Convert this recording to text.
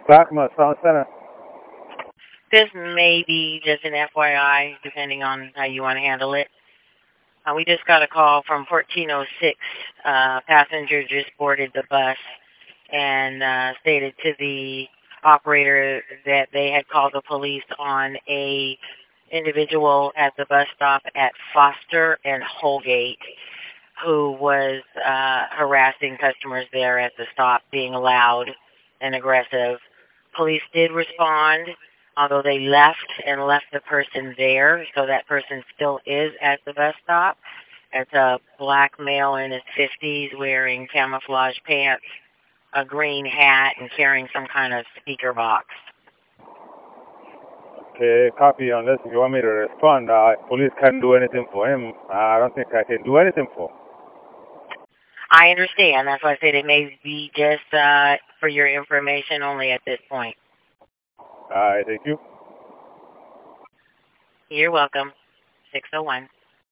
Blackmore, Sound Center. This may be just an FYI, depending on how you want to handle it. We just got a call from 1406. Passenger just boarded the bus and stated to the operator that they had called the police on a individual at the bus stop at Foster and Holgate who was harassing customers there at the stop, being loud and aggressive. Police did respond, although they left the person there, so that person still is at the bus stop. It's a black male in his 50s wearing camouflage pants, a green hat, and carrying some kind of speaker box. Okay, copy. Unless you want me to respond, police can't do anything for him. I don't think I can do anything for him. I understand. That's why I said it may be just for your information only at this point. Thank you. You're welcome. 601.